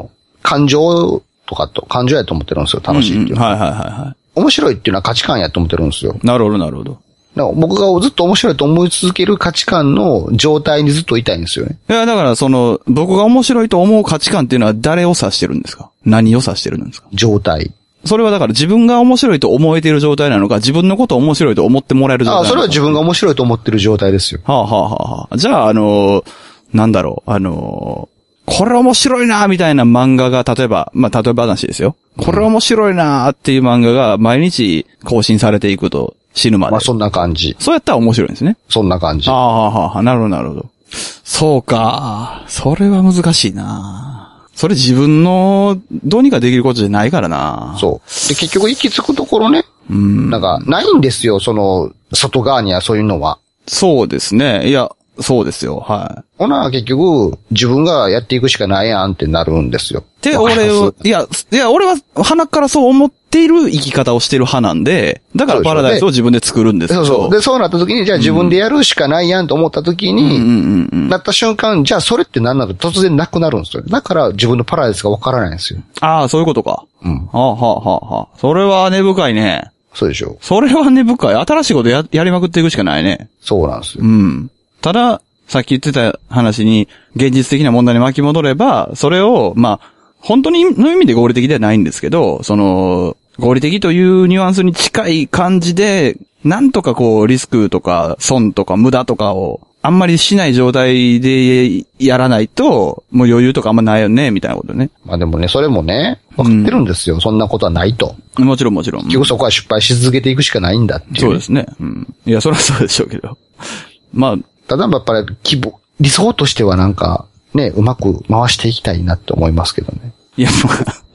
感情やと思ってるんですよ、楽しいっていうのは。 はい。 面白いっていうのは価値観やと思ってるんですよ。 なるほど。 だから僕がずっと面白いと思い続ける価値観の状態にずっといたいんですよね。 いや、だから僕が面白いと思う価値観っていうのは誰を指してるんですか？何を指してるんですか？ 状態。 それはだから自分が面白いと思えている状態なのか、自分のことを面白いと思ってもらえる状態なのか。 それは自分が面白いと思ってる状態ですよ。 じゃあ、なんだろう、これ面白いなみたいな漫画が、例えば話ですよ。これ面白いなっていう漫画が毎日更新されていくと死ぬまで。 そんな感じ。 そうやったら面白いんですね。 そんな感じ。 なるほど。そうか。それは難しいな。それ自分のどうにかできることじゃないからな。 そう。で、結局行き着くところね。なんか、ないんですよ、外側にはそういうのは。 そうですね。いや、そうですよ。はい。 ほな、結局、自分がやっていくしかないやんってなるんですよ。 で、俺は鼻からそう思っている生き方をしてる派なんで、だからパラダイスを自分で作るんですけど。 そう。で、そうなった時に、じゃあ自分でやるしかないやんと思った時に、なった瞬間、じゃあそれって何なの？突然なくなるんですよ。だから自分のパラダイスがわからないんですよ。 そういうことか。それは根深いね。 そうでしょ。 それは根深い。新しいことやりまくっていくしかないね。 そうなんですよ。 ただ、さっき言ってた話に、現実的な問題に巻き戻れば、それを、本当にの意味で合理的ではないんですけど、合理的というニュアンスに近い感じで、なんとかリスクとか、損とか無駄とかを、あんまりしない状態でやらないと、もう余裕とかあんまないよね、みたいなことね。 でもね、それもね、分かってるんですよ。そんなことはないと。 もちろん。結局そこは失敗し続けていくしかないんだっていう。 そうですね。いや、それはそうでしょうけど。 ただやっぱり理想としてはなんか、ね、うまく回していきたいなって思いますけどね。 いや、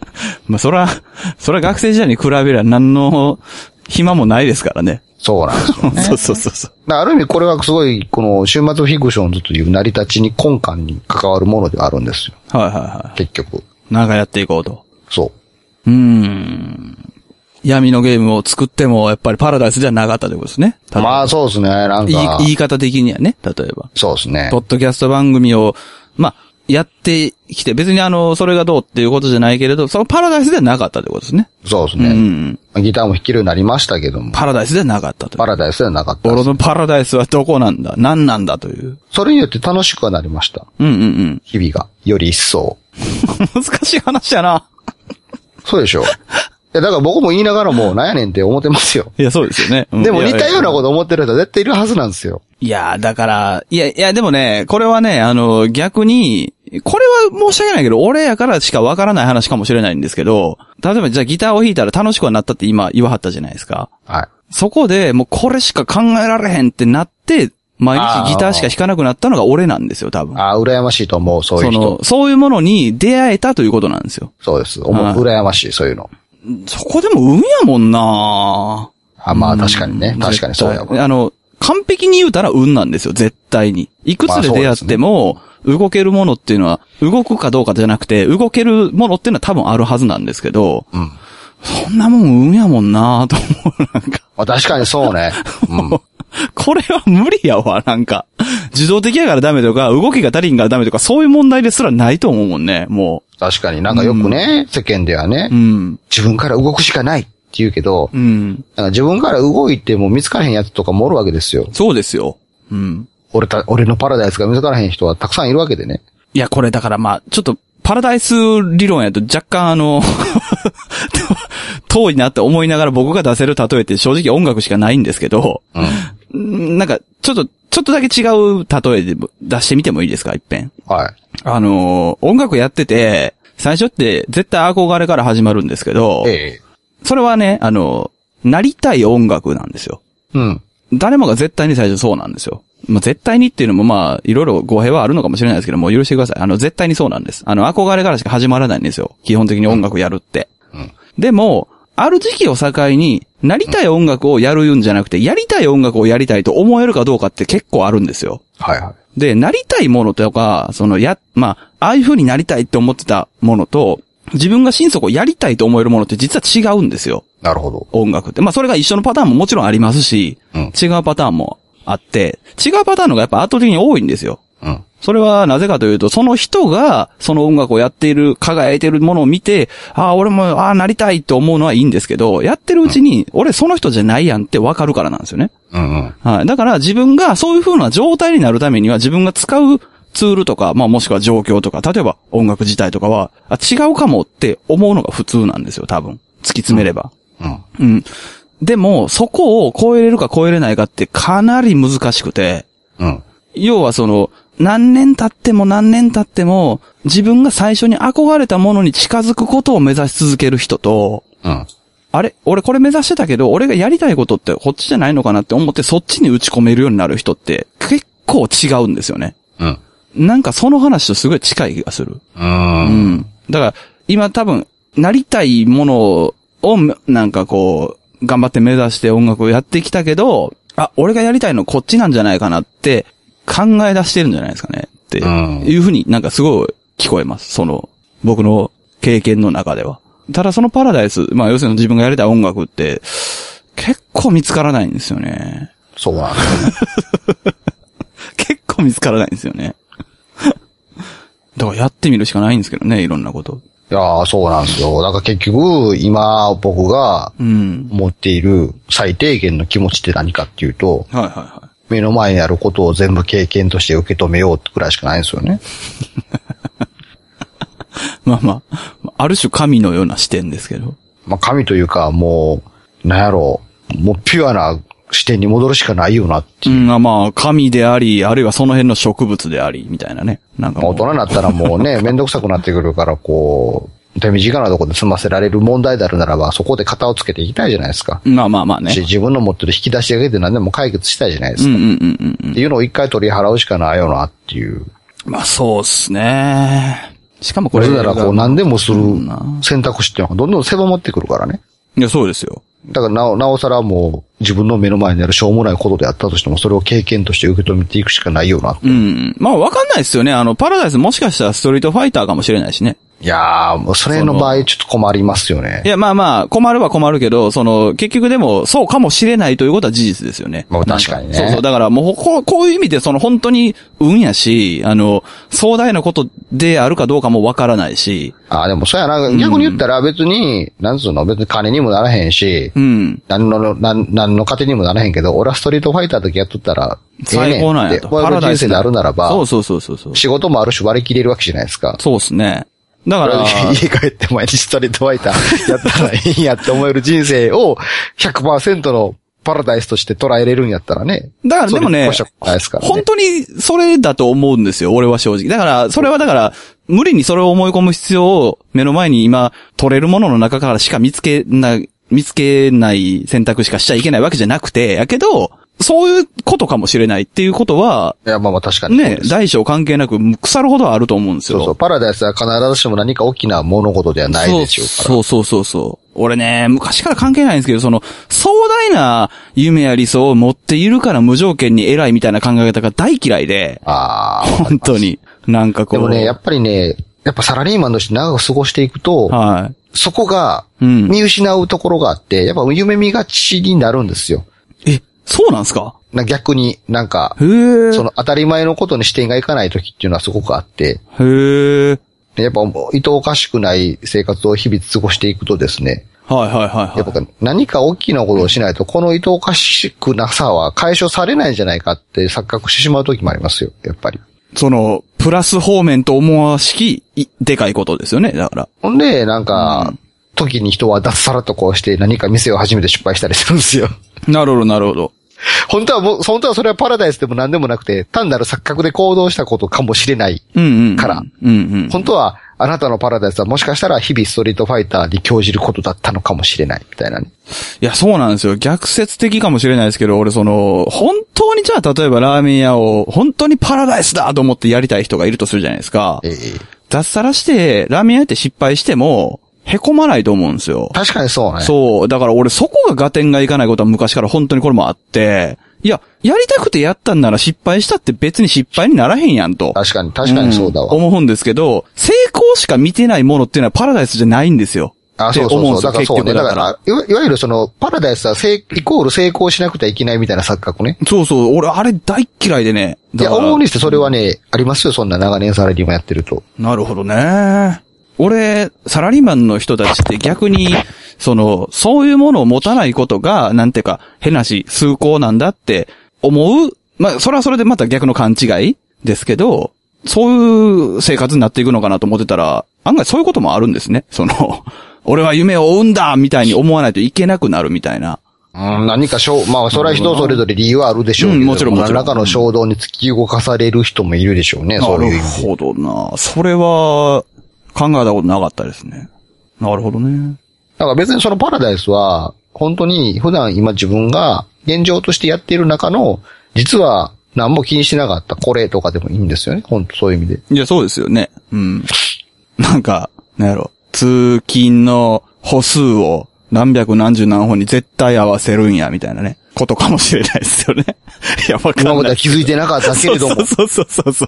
まあ、そら学生時代に比べりゃ何の暇もないですからね。 そうなんですよね。 そう。 ある意味これはすごい、この週末フィクションズという成り立ちに根幹に関わるものではあるんですよ。 はい。 結局。 なんかやっていこうと。 そう。 闇のゲームを作っても、やっぱりパラダイスじゃなかったということですね。 まあそうですね、なんか。 言い方的にはね、例えば。 そうですね。 ポッドキャスト番組を、まあ、やってきて、別にそれがどうっていうことじゃないけれど、そのパラダイスではなかったということですね。 そうですね。ギターも弾けるようになりましたけども。 パラダイスではなかったという。 パラダイスではなかった。 俺のパラダイスはどこなんだ何なんだという。 それによって楽しくはなりました。日々が。より一層。 難しい話やな。 そうでしょ。だから僕も言いながらも、なんやねんって思ってますよ。 いや、そうですよね。 でも似たようなこと思ってる人は絶対いるはずなんですよ。 いや、だから、いや、でもね、これはね、逆に、これは申し訳ないけど、俺やからしかわからない話かもしれないんですけど、例えばじゃあギターを弾いたら楽しくはなったって今言わはったじゃないですか。 はい。 そこでもうこれしか考えられへんってなって、毎日ギターしか弾かなくなったのが俺なんですよ、多分。 羨ましいと思う、そういう人。 そういうものに出会えたということなんですよ。 そうです。羨ましい、そういうの。 そこでも運やもんなまあ確かにね。確かにそうやわ。 完璧に言うたら運なんですよ、絶対に。いくつで出会っても、動けるものっていうのは、動くかどうかじゃなくて、動けるものっていうのは多分あるはずなんですけど、そんなもん運やもんなと思う、なんか。 確かにそうね。 これは無理やわ、なんか。自動的やからダメとか、動きが足りんからダメとか、そういう問題ですらないと思うもんね、もう。 確かになんかよくね、世間ではね、自分から動くしかないって言うけど、自分から動いても見つからへんやつとかもおるわけですよ。 そうですよ。 俺のパラダイスが見つからへん人はたくさんいるわけでね。 いや、これだからまあ、ちょっと、パラダイス理論やと若干遠いなって思いながら僕が出せる例えって正直音楽しかないんですけど、なんか、ちょっとだけ違う例えで出してみてもいいですか、一遍。 はい。 音楽やってて、最初って絶対憧れから始まるんですけど、それはね、なりたい音楽なんですよ。誰もが絶対に最初そうなんですよ。まあ、絶対にっていうのもまあ、いろいろ語弊はあるのかもしれないですけども、許してください。絶対にそうなんです。憧れからしか始まらないんですよ。基本的に音楽やるって。でも、ある時期を境に、なりたい音楽をやるんじゃなくて、やりたい音楽をやりたいと思えるかどうかって結構あるんですよ。 はいはい。 で、なりたいものとか、まあ、ああいう風になりたいって思ってたものと、自分が心底やりたいと思えるものって実は違うんですよ。 なるほど。 音楽って。まあ、それが一緒のパターンももちろんありますし、違うパターンもあって、違うパターンのがやっぱ圧倒的に多いんですよ。それはなぜかというと、その人がその音楽をやっている、輝いているものを見て、俺も、なりたいと思うのはいいんですけど、やってるうちに、俺その人じゃないやんってわかるからなんですよね。はい。だから自分がそういう風な状態になるためには自分が使うツールとか、まあもしくは状況とか、例えば音楽自体とかは、違うかもって思うのが普通なんですよ、多分。突き詰めれば。でも、そこを超えれるか超えれないかってかなり難しくて、要は何年経っても、自分が最初に憧れたものに近づくことを目指し続ける人と、あれ俺これ目指してたけど、俺がやりたいことってこっちじゃないのかなって思ってそっちに打ち込めるようになる人って結構違うんですよね。なんかその話とすごい近い気がする。だから、今多分、なりたいものを、なんかこう、頑張って目指して音楽をやってきたけど、俺がやりたいのこっちなんじゃないかなって考え出してるんじゃないですかね。っていうふうになんかすごい聞こえます。僕の経験の中では。ただそのパラダイス、まあ要するに自分がやりたい音楽って、結構見つからないんですよね。 そうなんですね。 結構見つからないんですよね。だからやってみるしかないんですけどね、いろんなこと。 いやー、そうなんですよ。だから結局、今僕が持っている最低限の気持ちって何かっていうと、目の前にあることを全部経験として受け止めようってくらいしかないんですよね。 まあ、ある種神のような視点ですけど。 まあ神というか、もう、なんやろう、もうピュアな視点に戻るしかないよなっていう。 まあ、神であり、あるいはその辺の植物であり、みたいなね。なんか大人になったらもうね、めんどくさくなってくるから、こう、手短なところで済ませられる問題であるならば、そこで型をつけていきたいじゃないですか。 まあね。 自分の持ってる引き出し上げて何でも解決したいじゃないですか。っていうのを一回取り払うしかないよなっていう。 まあそうっすね。 しかもこれ。 ならこう何でもする選択肢っていうのがどんどん狭まってくるからね。 いや、そうですよ。 だからなおさらもう自分の目の前にあるしょうもないことであったとしてもそれを経験として受け止めていくしかないよな。 うん。まあわかんないですよね。パラダイスもしかしたらストリートファイターかもしれないしね。 いやー、もうそれの場合ちょっと困りますよね。 いや、まあまあ、困るは困るけど、結局でも、そうかもしれないということは事実ですよね。 まあ確かにね。 そうそう。だからもう、こういう意味で、本当に運やし、壮大なことであるかどうかもわからないし。 でもそうやな。逆に言ったら別に、別に金にもならへんし、何の糧にもならへんけど、俺はストリートファイターだけやっとったら、 最高なんやと。 パラダイス人生であるならば、 そう。 仕事もあるし割り切れるわけじゃないですか。 そうですね。だから、 家帰って毎日ストリートファイターやったらいいんやって思える人生を 100% のパラダイスとして捉えれるんやったらね。 だからでもね、本当にそれだと思うんですよ、俺は正直。だから、それはだから、無理にそれを思い込む必要を目の前に今取れるものの中からしか見つけない選択しかしちゃいけないわけじゃなくて、やけど、そういうことかもしれないっていうことは、 いや、まあ確かに。 ね、大小関係なく腐るほどあると思うんですよ。 そう、パラダイスは必ずしも何か大きな物事ではないでしょうから。 そう。俺ね、昔から関係ないんですけど、壮大な夢や理想を持っているから無条件に偉いみたいな考え方が大嫌いで。本当に。なんかこう。 でもね、やっぱサラリーマンとして長く過ごしていくと、そこが、見失うところがあって、やっぱ夢見がちになるんですよ。 そうなんすか？ 逆に当たり前のことに視点がいかない時っていうのはすごくあって。やっぱ、いとおかしくない生活を日々過ごしていくとですね。やっぱ何か大きなことをしないと、このいとおかしくなさは解消されないんじゃないかって錯覚してしまう時もありますよ、やっぱり。 プラス方面と思わしき、でかいことですよね、だから。 ほんで、時に人は脱サラとこうして何か店を始めて失敗したりするんですよ。 なるほど。 本当はそれはパラダイスでも何でもなくて、単なる錯覚で行動したことかもしれないから。本当は、あなたのパラダイスはもしかしたら日々ストリートファイターに興じることだったのかもしれない、みたいなね。 いや、そうなんですよ。逆説的かもしれないですけど、俺本当にじゃあ例えばラーメン屋を本当にパラダイスだと思ってやりたい人がいるとするじゃないですか。脱サラして、ラーメン屋って失敗しても、凹まないと思うんですよ。 確かにそうね。 そう。だから俺そこが合点がいかないことは昔から本当にこれもあって、いや、やりたくてやったんなら失敗したって別に失敗にならへんやんと。 確かにそうだわ。 思うんですけど、成功しか見てないものっていうのはパラダイスじゃないんですよ。 そう。だからそうね。だから、いわゆるパラダイスはイコール成功しなくてはいけないみたいな錯覚ね。 そう。俺、あれ大嫌いでね。 いや、往々にしてそれはね、ありますよ。そんな長年サラリーマンやってると。 なるほどね。俺、サラリーマンの人たちって逆に、そういうものを持たないことが、なんていうか、変なし、崇高なんだって思う。まあ、それはそれでまた逆の勘違いですけど、そういう生活になっていくのかなと思ってたら、案外そういうこともあるんですね。俺は夢を追うんだみたいに思わないといけなくなるみたいな。 何かまあ、それは人それぞれ理由はあるでしょうけど、もちろん。何らかの衝動に突き動かされる人もいるでしょうね、そういう。 なるほどな。それは、考えたことなかったですね。なるほどね。 だから別にパラダイスは、本当に普段今自分が現状としてやっている中の、実は何も気にしてなかったこれとかでもいいんですよね。本当そういう意味で。 いや、そうですよね。なんやろ。通勤の歩数を何百何十何本に絶対合わせるんや、みたいなね。ことかもしれないですよね。いや、わかんない。 今までは気づいてなかったけれども。 そう。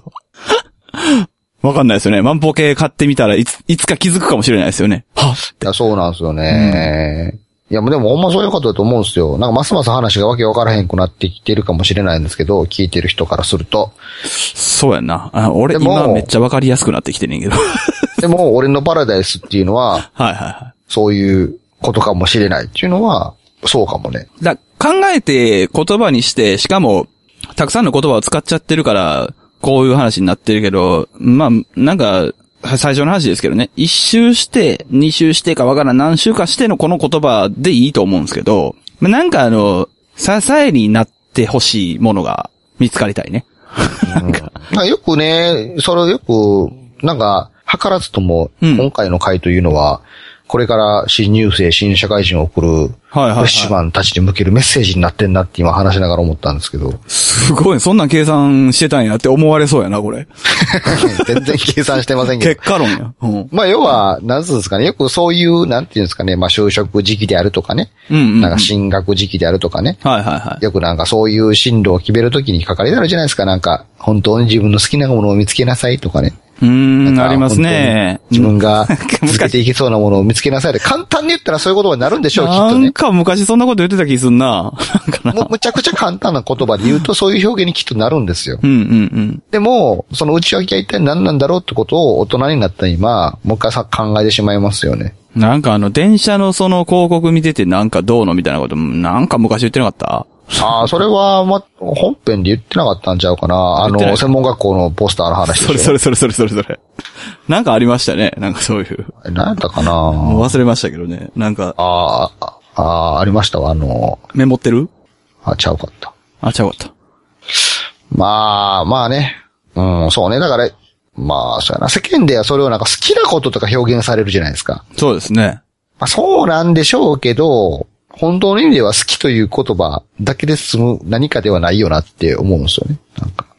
わかんないですよね。万歩計買ってみたらいつか気づくかもしれないですよね。 いや、そうなんですよね。いや、でもほんまそういうことだと思うんですよ。ますます話がわけわからへんくなってきてるかもしれないんですけど、聞いてる人からすると。 そうやな。俺今めっちゃわかりやすくなってきてんねんけど。 でも、俺のパラダイスっていうのは、そういうことかもしれないっていうのは、そうかもね。 考えて言葉にして、しかも、たくさんの言葉を使っちゃってるから、こういう話になってるけど、まあ、最初の話ですけどね、1周して、2周してかわからん何周かしてのこの言葉でいいと思うんですけど、支えになってほしいものが見つかりたいね。 よくね、それをよく、図らずとも、今回の回というのは、 これから新入生、新社会人を送る、フレッシュマンたちに向けるメッセージになってんなって今話しながら思ったんですけど。 すごい、そんなん計算してたんやって思われそうやな、これ。 全然計算してませんけど。 結果論や。 まあ要は、なんつうんですかね、よくそういう、なんていうんですかね、まあ就職時期であるとかね。なんか進学時期であるとかね。よくなんかそういう進路を決めるときに書かれてあるじゃないですか、なんか、本当に自分の好きなものを見つけなさいとかね。 ありますね。 自分が続けていけそうなものを見つけなさいで、簡単に言ったらそういう言葉になるんでしょう、きっとね。 なんか昔そんなこと言ってた気すんな。 むちゃくちゃ簡単な言葉で言うとそういう表現にきっとなるんですよ。でも、その内訳は一体何なんだろうってことを大人になった今、もう一回考えてしまいますよね。 なんか電車のその広告見ててなんかどうのみたいなこと、なんか昔言ってなかった？ それは、本編で言ってなかったんちゃうかな。専門学校のポスターの話でしょ。 それ。なんかありましたね。なんかそういう。 何やったかな。 もう忘れましたけどね。なんか。 ありましたわ。 メモってる？ ちゃうかった。 ちゃうかった。 まあね。そうね。だから、そうやな。世間ではそれをなんか好きなこととか表現されるじゃないですか。 そうですね。 そうなんでしょうけど、本当の意味では好きという言葉だけで済む何かではないよなって思うんですよね。なんか。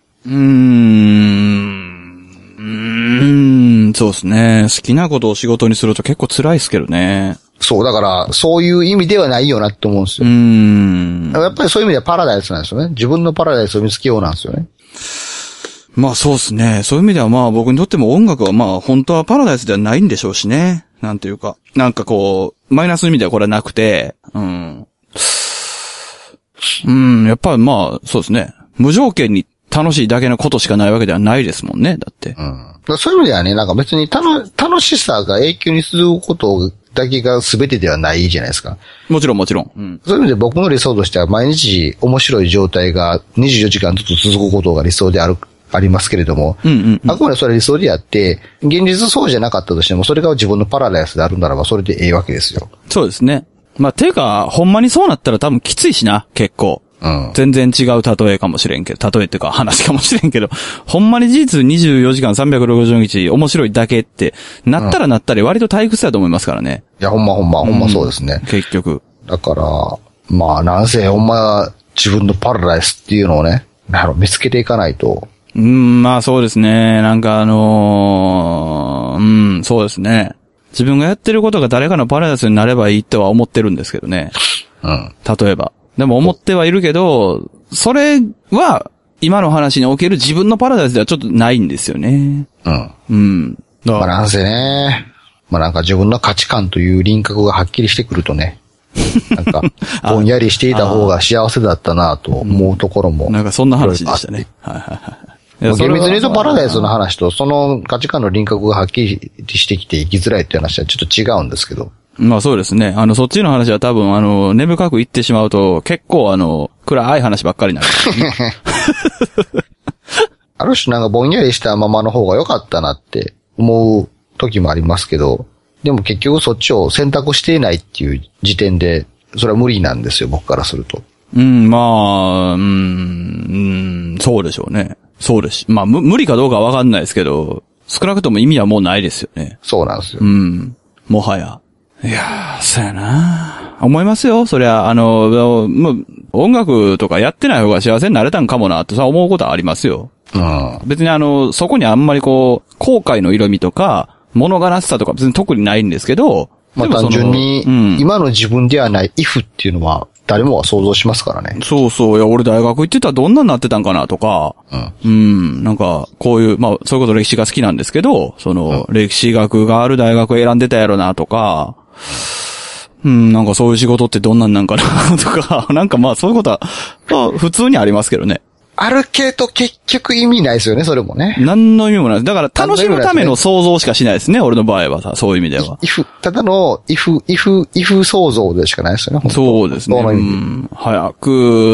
そうですね。好きなことを仕事にすると結構辛いですけどね。 そう、だから、そういう意味ではないよなって思うんですよ。やっぱりそういう意味ではパラダイスなんですよね。自分のパラダイスを見つけようなんですよね。 まあそうですね。そういう意味では僕にとっても音楽は本当はパラダイスではないんでしょうしね。なんていうか。なんかこう、マイナスの意味ではこれはなくて、やっぱりそうですね。無条件に楽しいだけのことしかないわけではないですもんね。だって。 そういう意味ではね、なんか別に楽しさが永久に続くことだけが全てではないじゃないですか。 もちろん。そういう意味で僕の理想としては毎日面白い状態が24時間ずつ続くことが理想でありますけれども、あくまでそれは理想であって、現実そうじゃなかったとしても、それが自分のパラダイスであるならば、それでええわけですよ。 そうですね。ていうか、ほんまにそうなったら多分きついしな、結構。全然違う例えかもしれんけど、例えっていうか話かもしれんけど、ほんまに事実24時間360日面白いだけって、なったら割と退屈だと思いますからね。 いや、ほんまそうですね。 結局。 だから、なんせほんま自分のパラダイスっていうのをね、見つけていかないと。 そうですね。なんかそうですね。自分がやってることが誰かのパラダイスになればいいとは思ってるんですけどね。例えば。でも思ってはいるけど、それは今の話における自分のパラダイスではちょっとないんですよね。 なんせね。なんか自分の価値観という輪郭がはっきりしてくるとね。なんか、ぼんやりしていた方が幸せだったなと思うところも。 なんかそんな話でしたね。 厳密に言うとパラダイスの話とその価値観の輪郭がはっきりしてきて生きづらいっていう話はちょっと違うんですけど。 そうですね。そっちの話は多分根深く言ってしまうと結構暗い話ばっかりになる、ね。 ある種なんかぼんやりしたままの方が良かったなって思う時もありますけど、でも結局そっちを選択していないっていう時点で、それは無理なんですよ、僕からすると。 そうでしょうね。そうですし。無理かどうかはわかんないですけど、少なくとも意味はもうないですよね。 そうなんですよ。 もはや。いやー、そうやな。思いますよ。そりゃ、音楽とかやってない方が幸せになれたんかもな、とさ、思うことはありますよ。別にそこにあんまり後悔の色味とか、物悲しさとか別に特にないんですけど、 単純に、今の自分ではない if っていうのは、誰もが想像しますからね。 そうそう。いや、俺大学行ってたらどんなになってたんかなとか、なんか、こういう、そういうこと歴史が好きなんですけど、歴史学がある大学を選んでたやろなとか、なんかそういう仕事ってどんなんかなとか、なんかそういうことは、普通にありますけどね。 あるけど結局意味ないですよね、それもね。 何の意味もない。だから楽しむための想像しかしないですね、俺の場合はさ、そういう意味では。 ただのif 想像でしかないですよね、 そうですね。早く、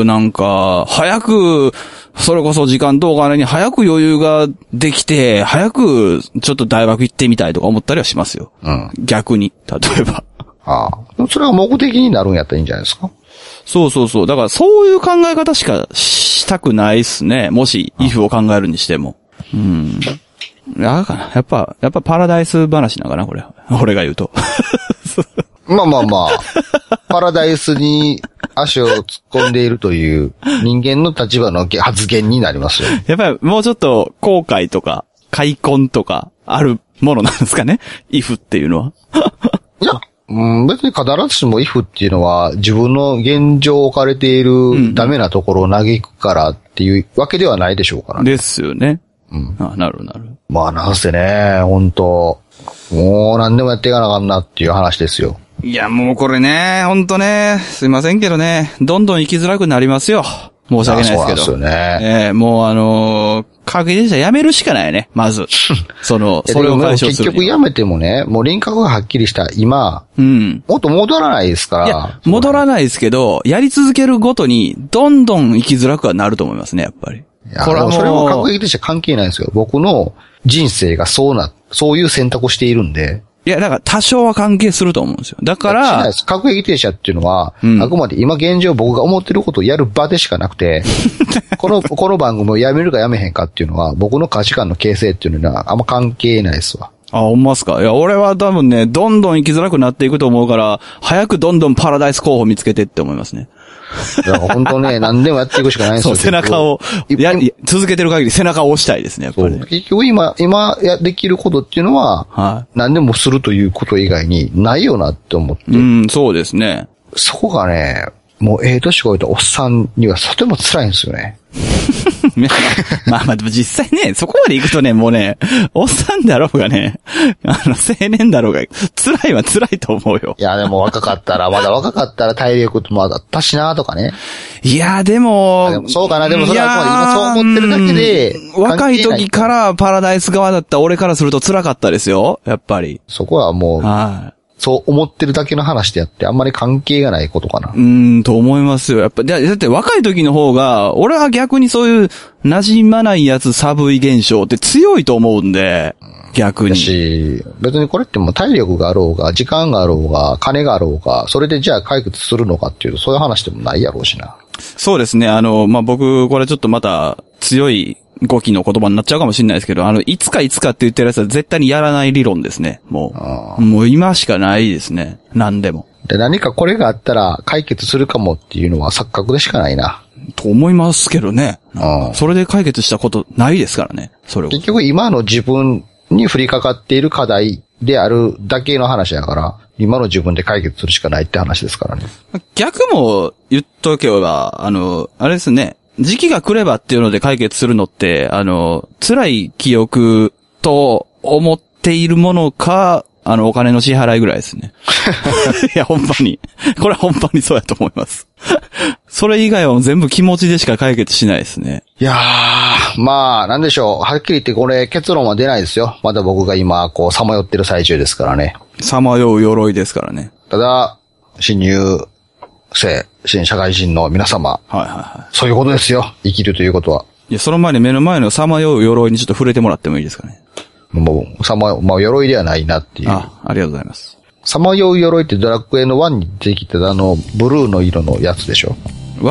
それこそ時間とお金に早く余裕ができて、早くちょっと大学行ってみたいとか思ったりはしますよ。逆に、例えば。 それが目的になるんやったらいいんじゃないですか。 そう。だからそういう考え方しかしたくないっすね。もし、if を考えるにしても。やっぱパラダイス話なんかな、これ。俺が言うと。 まあまあまあ、パラダイスに足を突っ込んでいるという人間の立場の発言になりますよ。 やっぱりもうちょっと後悔とか、開墾とか、あるものなんですかね ?if っていうのは。 いや、別に必ずしも if っていうのは自分の現状置かれているダメなところを嘆くからっていうわけではないでしょうからね。ですよね。 うん。 あ、なるなる。 まあなんせね、本当もう何でもやっていかなあかんなっていう話ですよ。 いや、もうこれね、ほんとね、すいませんけどね、どんどん生きづらくなりますよ。申し訳ないですけど。そうですよね。 もう科学電車やめるしかないね、まず。それを解消する。 結局やめてもね、もう輪郭がはっきりした今、もっと戻らないですから。 いや、戻らないですけど、やり続けるごとに、どんどん生きづらくはなると思いますね、やっぱり。 これはもうそれは科学的として関係ないんですよ。僕の人生がそういう選択をしているんで。 いや、だから多少は関係すると思うんですよ。だから。しないです。 核兵器停車っていうのは、あくまで今現状僕が思ってることをやる場でしかなくて、この番組をやめるかやめへんかっていうのは、僕の価値観の形成っていうのはあんま関係ないですわ。 あ、ほんまっすか。いや、俺は多分ね、どんどん生きづらくなっていくと思うから、早くどんどんパラダイス候補見つけてって思いますね。 だから本当ね、何でもやっていくしかないんですよ。 そう、背中を、続けてる限り背中を押したいですね、やっぱり、ね。 結局今できることっていうのは、はい。何でもするということ以外にないよなって思って。 そうですね。 そこがね、もう年超えたおっさんにはとても辛いんですよね。 まあでも実際ね、そこまで行くとね、もうね、おっさんだろうがね、青年だろうが、辛いは辛いと思うよ。 いやでもまだ若かったら体力ともあったしなとかね。 いやでもそうかな、でもそれは今そう思ってるだけで。 若い時からパラダイス側だった俺からすると辛かったですよ、やっぱり。 そこはもう。はい。そう思ってるだけの話であって、あんまり関係がないことかな。 と思いますよ。やっぱ、だって若い時の方が、俺は逆にそういう馴染まないやつ寒い現象って強いと思うんで、逆に。 別にこれってもう体力があろうが、時間があろうが、金があろうが、それでじゃあ解決するのかっていうと、そういう話でもないやろうしな。 そうですね。僕、これちょっとまた強い語気の言葉になっちゃうかもしれないですけど、いつかって言ってるやつは絶対にやらない理論ですね。もう今しかないですね。何でも。 で、何かこれがあったら解決するかもっていうのは錯覚でしかないな。 と思いますけどね。それで解決したことないですからね。それを。 結局今の自分に降りかかっている課題であるだけの話だから、今の自分で解決するしかないって話ですからね。 逆も言っとけば、あれですね。時期が来ればっていうので解決するのって、辛い記憶と思っているものか、お金の支払いぐらいですね。いや、ほんまに。これはほんまにそうやと思います。それ以外は全部気持ちでしか解決しないですね。 いやー、まあ、なんでしょう。はっきり言ってこれ結論は出ないですよ。まだ僕が今、さまよってる最中ですからね。 さまよう鎧ですからね。 ただ、新社会人の皆様。そういうことですよ。生きるということは。 いや、その前に目の前のさまよう鎧にちょっと触れてもらってもいいですかね。 もう、鎧ではないなっていう。 ありがとうございます。 さまよう鎧ってドラクエの1に出てきたブルーの色のやつでしょ。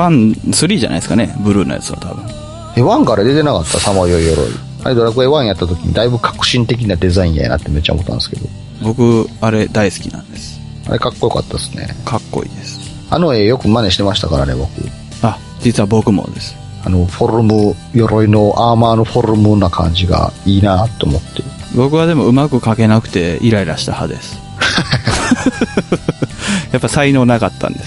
3じゃないですかね。ブルーのやつは多分。 1から出てなかったさまよう鎧。あれドラクエ1やった時にだいぶ革新的なデザインやなってめっちゃ思ったんですけど。 僕、あれ大好きなんです。 あれかっこよかったですね。 かっこいいです。 絵よく真似してましたからね、僕。 実は僕もです。 フォルム、鎧のアーマーのフォルムな感じがいいなと思って。 僕はでもうまく描けなくてイライラした派です。やっぱ才能なかったんです。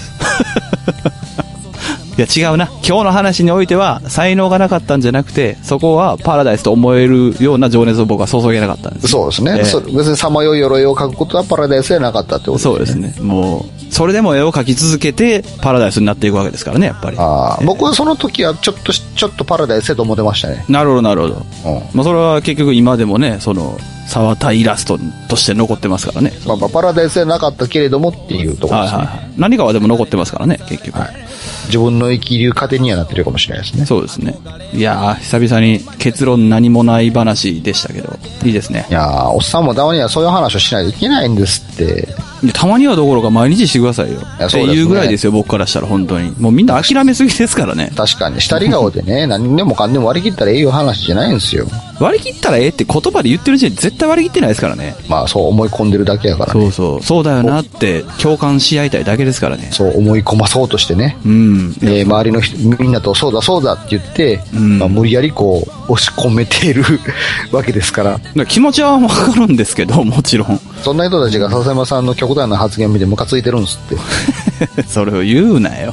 いや違うな。今日の話においては才能がなかったんじゃなくて、そこはパラダイスと思えるような情熱を僕は注げなかったんです。 そうですね。別にさまよい鎧を描くことはパラダイスではなかったってことですね。 そうですね。もうそれでも絵を描き続けてパラダイスになっていくわけですからね、やっぱり。 僕はその時はちょっとパラダイスだと思ってましたね。 なるほどなるほど。まあそれは結局今でもね、沢田イラストとして残ってますからね。 パラダイスではなかったけれどもっていうところですね。 何かはでも残ってますからね、結局。 自分の生きる糧にはなってるかもしれないですね。 そうですね。いやー、久々に結論何もない話でしたけど、いいですね。 いやー、おっさんもたまにはそういう話をしないといけないんですって。 たまにはどころか毎日してくださいよ。っていうぐらいですよ、僕からしたら本当に。もうみんな諦めすぎですからね。 確かに。下り顔でね、何でもかんでも割り切ったらいい話じゃないんですよ。 割り切ったらええって言葉で言ってる時点で絶対割り切ってないですからね。 まあそう思い込んでるだけやからね。 そうだよなって共感し合いたいだけですからね。 そう思い込まそうとしてね。周りの人、みんなとそうだそうだって言って、まあ、無理やりこう、押し込めているわけですから。 気持ちはわかるんですけど、もちろん。 そんな人たちが笹山さんの極端な発言見てムカついてるんですって。 それを言うなよ。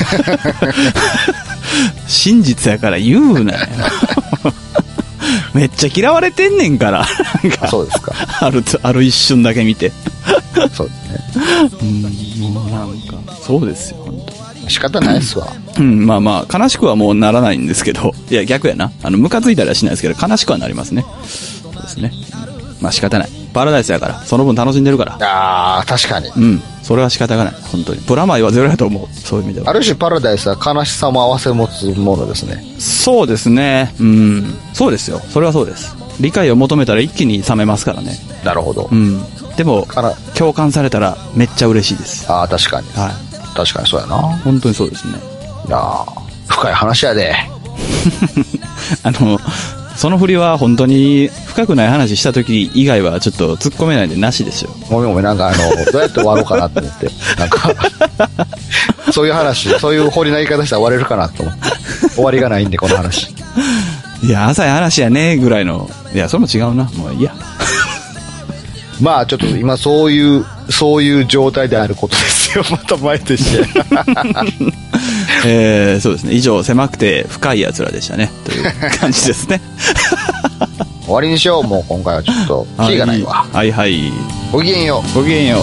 真実やから言うなよ。めっちゃ嫌われてんねんから。なんかそうですか。 ある一瞬だけ見て。 そうですね。なんか、そうですよ、本当に。 仕方ないっすわ。 まあまあ、悲しくはもうならないんですけど、いや、逆やな。ムカついたりはしないですけど、悲しくはなりますね。そうですね。まあ仕方ない。パラダイスやから、その分楽しんでるから。 ああ、確かに。 それは仕方がない。本当に。プラマイはゼロやと思う。そういう意味では。 ある種パラダイスは悲しさも合わせ持つものですね。 そうですね。そうですよ。それはそうです。理解を求めたら一気に冷めますからね。 なるほど。 でも、共感されたらめっちゃ嬉しいです。 ああ、確かに。 はい。 確かにそうやな。 本当にそうですね。 いや深い話やで。 その振りは本当に深くない話した時以外はちょっと突っ込めないんでなしですよ。 ごめん、なんかどうやって終わろうかなと思って。なんか、そういう話、そういう掘りな言い方したら終われるかなと思って。終わりがないんで、この話。 いや、浅い話やね、ぐらいの。いや、それも違うな。もういいや。 まあ、ちょっと今そういう状態であることですよ。また前として。 そうですね。以上、狭くて深い奴らでしたね。という感じですね。 終わりにしよう。もう今回はちょっと、キリがないわ。 はいはい。 ごきげんよう。 ごきげんよう。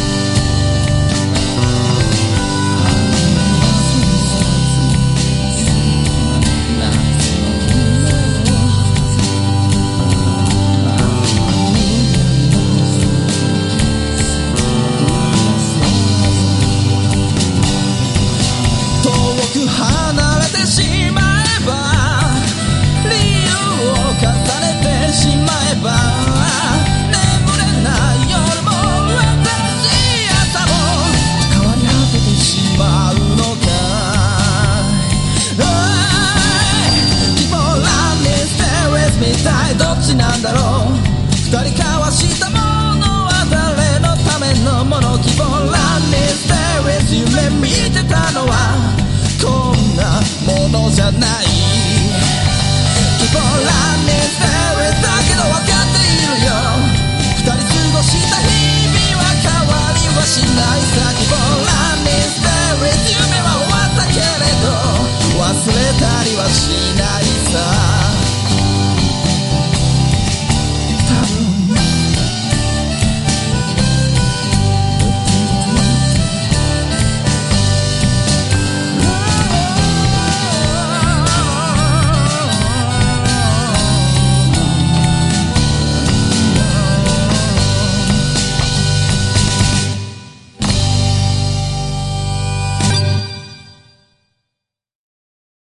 どっちなんだろう。二人交わしたものは誰のためのもの。希望欄にステイウィス夢見てたのはこんなものじゃない。